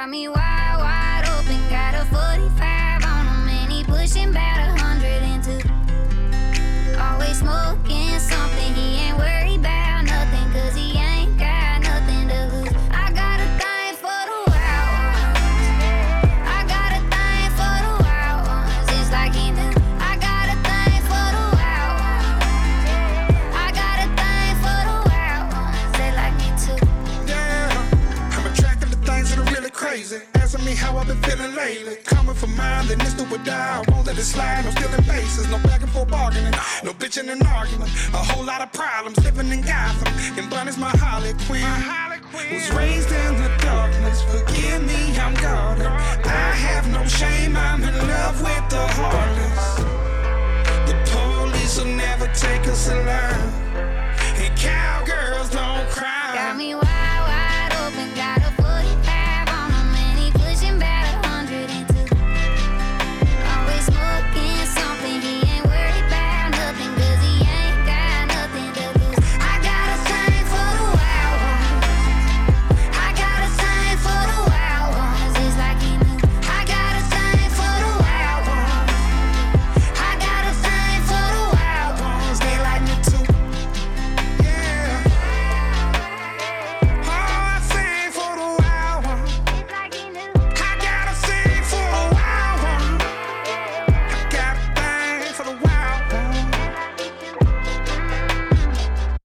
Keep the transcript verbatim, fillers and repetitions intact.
got me wide, wide open. Got a forty-five on him and he pushing about a hundred into. Always smoking something, he ain't worried about nothing, cause he ain't got nothing to lose. I got a thing for the wild ones. I got a thing for the wild ones. It's like he knew. I got a thing for the wild ones. I got a thing for the wild ones. They like me too. Yeah, I'm attracted to things that are really crazy. Asking me how I've been feeling lately. Coming for mine, then this do or die. I won't let it slide, no stealing bases, no back and forth bargaining, no bitching and arguing. A whole lot of problems living in Gotham. And Bunny's my Harley Quinn. Was raised in the darkness, forgive me, I'm guarded. I have no shame.